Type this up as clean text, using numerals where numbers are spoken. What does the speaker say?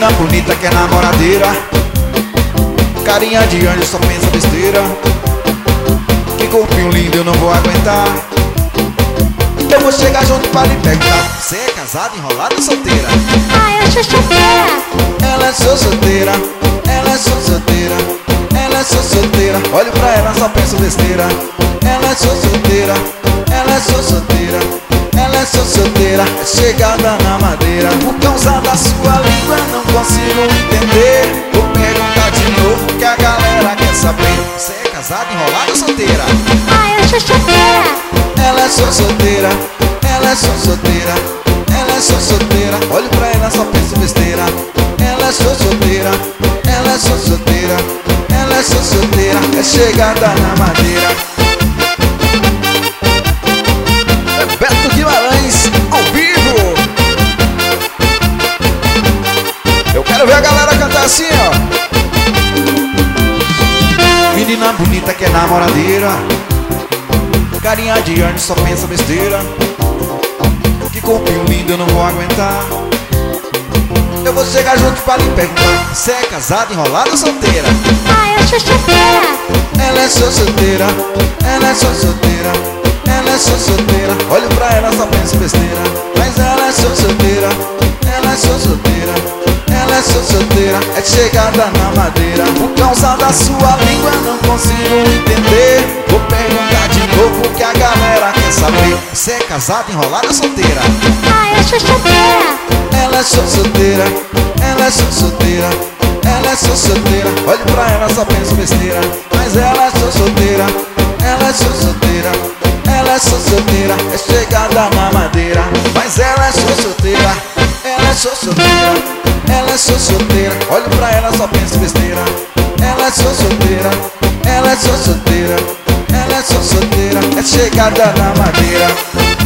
bonita que é namoradeira, carinha de anjo, só pensa besteira. Que corpinho lindo, eu não vou aguentar. Eu vou chegar junto pra lhe perguntar: você é casada, enrolada ou solteira? Ah, eu sou solteira. Ela é só solteira, ela é só solteira, ela é só solteira. Olho pra ela, só penso besteira. Ela é só solteira, ela é só solteira, ela é só solteira. É chegada na madeira. Por causa da sua língua não consigo entender. Vou perguntar de novo que a galera quer saber: você é casada, enrolada ou solteira? Ah, eu sou solteira. Ela é só solteira, ela é só solteira, ela é só solteira. Olho pra ela, só penso besteira. Ela é só solteira, ela é só solteira, ela é só solteira. É chegada na madeira. É Beto Guimarães ao vivo. Eu quero ver a galera cantar assim, ó. Menina bonita que é namoradeira, carinha de anjo, só pensa besteira. Que corpinho lindo, eu não vou aguentar. Eu vou chegar junto pra lhe perguntar: você é casada, enrolada ou solteira? Ah, eu sou solteira. Ela é só solteira, ela é só solteira, ela é só solteira. Olho pra ela, só penso besteira. Mas ela é só solteira, ela é só solteira, ela é só solteira. É chegada na madeira. Por causa da sua língua não consigo entender. Vou perguntar de novo que a galera quer saber: você é casada, enrolada ou solteira? Ah, eu sou solteira. Ela é só solteira, ela é só solteira, ela é só solteira. Olho pra ela, só penso besteira. Mas ela é só solteira, ela é só solteira, ela é só solteira. É chegada na madeira. Mas ela é só solteira, ela é só solteira, ela é só solteira. Olho pra ela, só penso besteira. Ela é só solteira, ela é só solteira, ela é só solteira. É chegada na madeira.